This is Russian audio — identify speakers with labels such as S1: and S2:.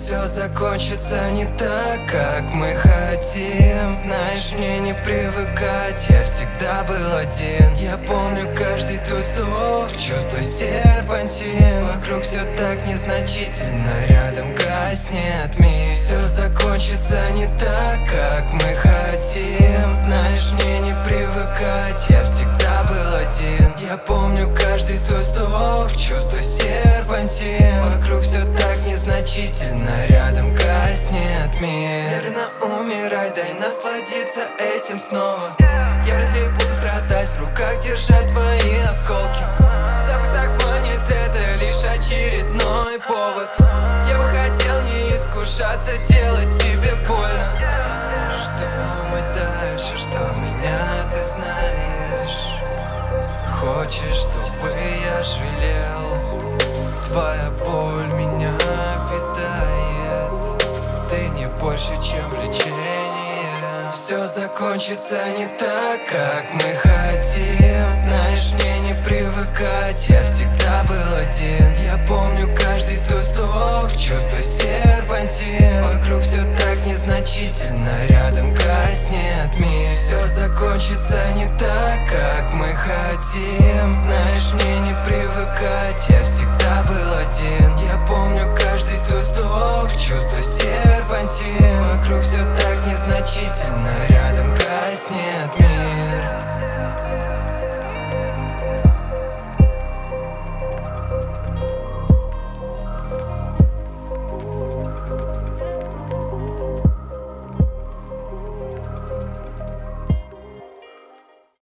S1: Все закончится не так, как мы хотим. Знаешь, мне не привыкать, я всегда был один. Я помню каждый твой вздох, чувствую серпантин. Вокруг все так незначительно, рядом гаснет мир. Все закончится не так, как мы хотим. Знаешь, мне не привыкать, я всегда был один. Я помню каждый твой вздох, чувствую серпантин. Вокруг все так незначительно, рядом гаснет мир. Медленно умирай, дай насладиться этим снова. Я вряд ли буду страдать, в руках держать твои осколки. Забыть так манит, это лишь очередной повод. Я бы хотел не искушаться, делать тебе больно. Что мы дальше, что меня ты знаешь. Хочешь, чтобы я жалел? Твоя боль меня питает. Ты не больше, чем лечение. Все закончится не так, как мы хотим. Знаешь, мне не привыкать, я всегда был один. Я помню,